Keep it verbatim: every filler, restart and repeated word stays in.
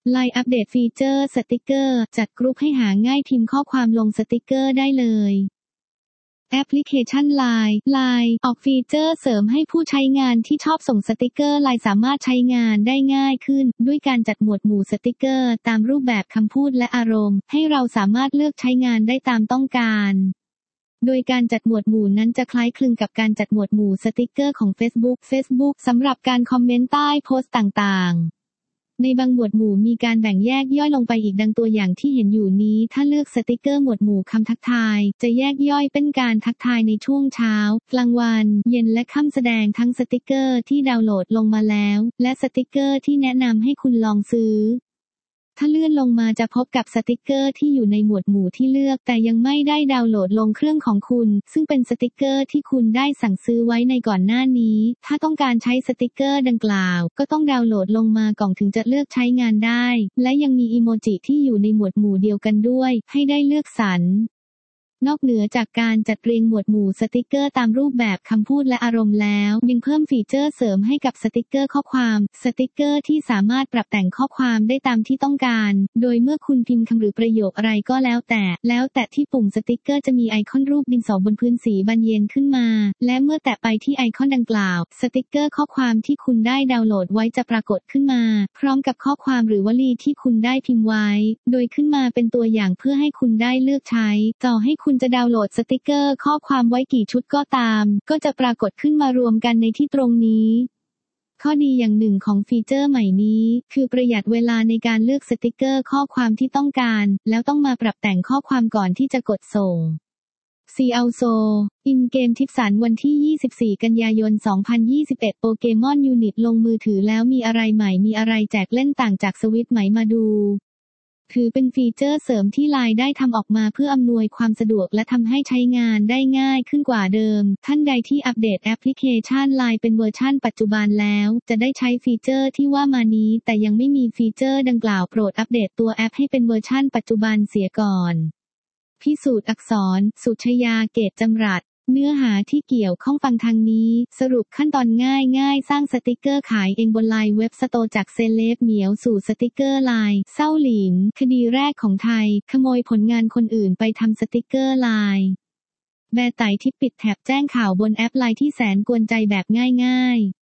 ไลน์อัปเดตฟีเจอร์สติกเกอร์จัดกรุ๊ปให้หาง่ายพิมพ์ข้อความลงสติกเกอร์ได้เลยแอปพลิเคชัน ไลน์ ไลน์ ออกฟีเจอร์เสริมให้ผู้ใช้งานที่ชอบส่งสติกเกอร์ ไลน์ สามารถใช้งานได้ง่ายขึ้นด้วยการจัดหมวดหมู่สติกเกอร์ตามรูปแบบคำพูดและอารมณ์ให้เราสามารถเลือกใช้งานได้ตามต้องการโดยการจัดหมวดหมู่นั้นจะคล้ายคลึงกับการจัดหมวดหมู่สติกเกอร์ของ Facebook Facebook สำหรับการคอมเมนต์ใต้โพสต์ต่างๆในบางหมวดหมู่มีการแบ่งแยกย่อยลงไปอีกดังตัวอย่างที่เห็นอยู่นี้ถ้าเลือกสติกเกอร์หมวดหมู่คำทักทายจะแยกย่อยเป็นการทักทายในช่วงเช้ากลางวันเย็นและค่ำแสดงทั้งสติกเกอร์ที่ดาวน์โหลดลงมาแล้วและสติกเกอร์ที่แนะนำให้คุณลองซื้อถ้าเลื่อนลงมาจะพบกับสติกเกอร์ที่อยู่ในหมวดหมู่ที่เลือกแต่ยังไม่ได้ดาวน์โหลดลงเครื่องของคุณซึ่งเป็นสติกเกอร์ที่คุณได้สั่งซื้อไว้ในก่อนหน้านี้ถ้าต้องการใช้สติกเกอร์ดังกล่าวก็ต้องดาวน์โหลดลงมาก่อนถึงจะเลือกใช้งานได้และยังมีอีโมจิที่อยู่ในหมวดหมู่เดียวกันด้วยให้ได้เลือกสรรนอกเหนือจากการจัดเรียงหมวดหมู่สติกเกอร์ตามรูปแบบคำพูดและอารมณ์แล้วยังเพิ่มฟีเจอร์เสริมให้กับสติกเกอร์ข้อความสติกเกอร์ที่สามารถปรับแต่งข้อความได้ตามที่ต้องการโดยเมื่อคุณพิมพ์คำหรือประโยคอะไรก็แล้วแต่แล้วแต่ที่ปุ่มสติกเกอร์จะมีไอคอนรูปดินสอบนพื้นสีบานเย็นขึ้นมาและเมื่อแตะไปที่ไอคอนดังกล่าวสติกเกอร์ข้อความที่คุณได้ดาวน์โหลดไว้จะปรากฏขึ้นมาพร้อมกับข้อความหรือวลีที่คุณได้พิมพ์ไว้โดยขึ้นมาเป็นตัวอย่างเพื่อให้คุณได้เลือกใช้ต่อให้คุณจะดาวน์โหลดสติกเกอร์ข้อความไว้กี่ชุดก็ตามก็จะปรากฏขึ้นมารวมกันในที่ตรงนี้ข้อดีอย่างหนึ่งของฟีเจอร์ใหม่นี้คือประหยัดเวลาในการเลือกสติกเกอร์ข้อความที่ต้องการแล้วต้องมาปรับแต่งข้อความก่อนที่จะกดส่ง ซี แอล โซ อินเกมทิปสันวันที่ยี่สิบสี่กันยายนสองพันยี่สิบเอ็ดโปเกมอนยูนิตลงมือถือแล้วมีอะไรใหม่มีอะไรแจกเล่นต่างจากสวิตช์ไหมมาดูถือเป็นฟีเจอร์เสริมที่ ไลน์ ได้ทำออกมาเพื่ออำนวยความสะดวกและทำให้ใช้งานได้ง่ายขึ้นกว่าเดิมท่านใดที่อัปเดตแอปพลิเคชัน ไลน์ เป็นเวอร์ชั่นปัจจุบันแล้วจะได้ใช้ฟีเจอร์ที่ว่ามานี้แต่ยังไม่มีฟีเจอร์ดังกล่าวโปรดอัปเดตตัวแอปให้เป็นเวอร์ชั่นปัจจุบันเสียก่อนพิสูจน์อักษรสุชยาเกตจำรัดเนื้อหาที่เกี่ยวข้องฟังทางนี้สรุปขั้นตอนง่ายๆสร้างสติกเกอร์ขายเองบนไลน์เว็บสโตร์จากเซเลบเหมียวสู่สติกเกอร์ไลน์เศร้าหลินคดีแรกของไทยขโมยผลงานคนอื่นไปทำสติกเกอร์ไลน์แบร์ไตที่ปิดแท็บแจ้งข่าวบนแอปไลน์ที่แสนกวนใจแบบง่ายๆ